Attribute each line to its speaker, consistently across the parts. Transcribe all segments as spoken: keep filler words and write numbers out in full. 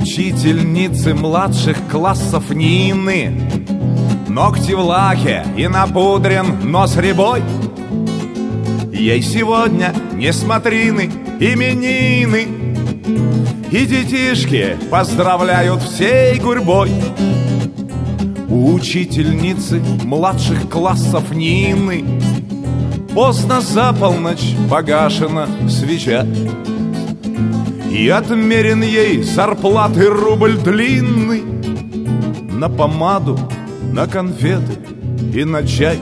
Speaker 1: учительницы младших классов Нины. Ногти в лаке и напудрен нос рябой. Ей сегодня не смотрины, именины, и детишки поздравляют всей гурьбой. У учительницы младших классов Нины поздно за полночь погашена свеча, и отмерен ей зарплаты рубль длинный на помаду, на конфеты и на чай.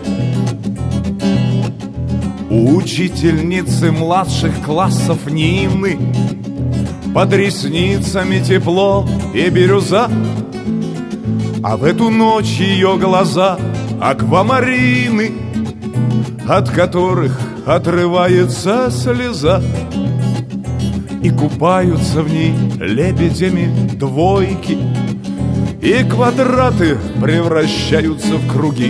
Speaker 1: У учительницы младших классов Нины под ресницами тепло и бирюза, а в эту ночь ее глаза аквамарины, от которых отрывается слеза, и купаются в ней лебедями двойки, и квадраты превращаются в круги.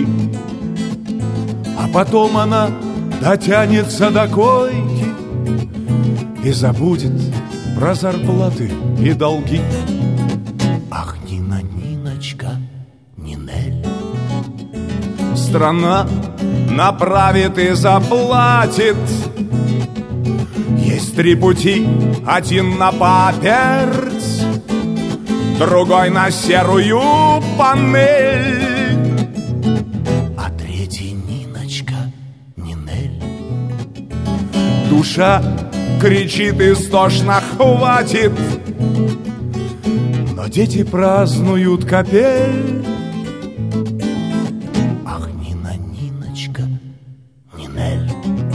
Speaker 1: А потом она дотянется до койки и забудет про зарплаты и долги. Ах, Нина, Ниночка, Нинель. Страна направит и заплатит. Есть три пути: один на паперть, другой на серую панель, а третий, Ниночка, Нинель. Душа кричит истошно: хватит! Но дети празднуют капель. Ах, Нина, Ниночка, Нинель.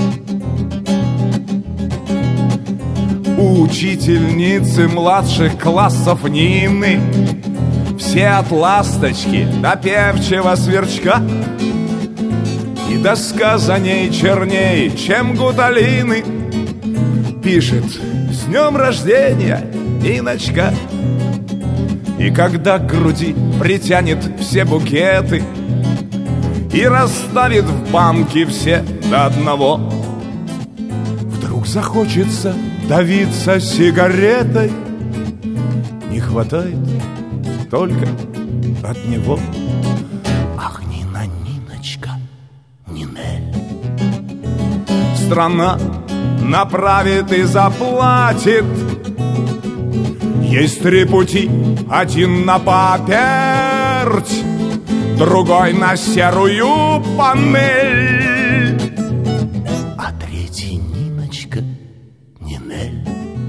Speaker 1: Учительницы младших классов Нины все от ласточки до певчего сверчка, и доска за ней черней, чем гуталины, пишет: с днем рождения, Ниночка. И когда к груди притянет все букеты и расставит в банке все до одного, вдруг захочется давиться сигаретой. Не хватает только от него. Ах, Нина, Ниночка, Нинель. Страна направит и заплатит. Есть три пути: один на паперть, другой на серую панель, а третий, Ниночка, Нинель.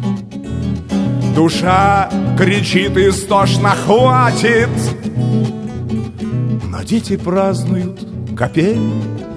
Speaker 1: Душа кричит истошно: хватит! Но дети празднуют капель.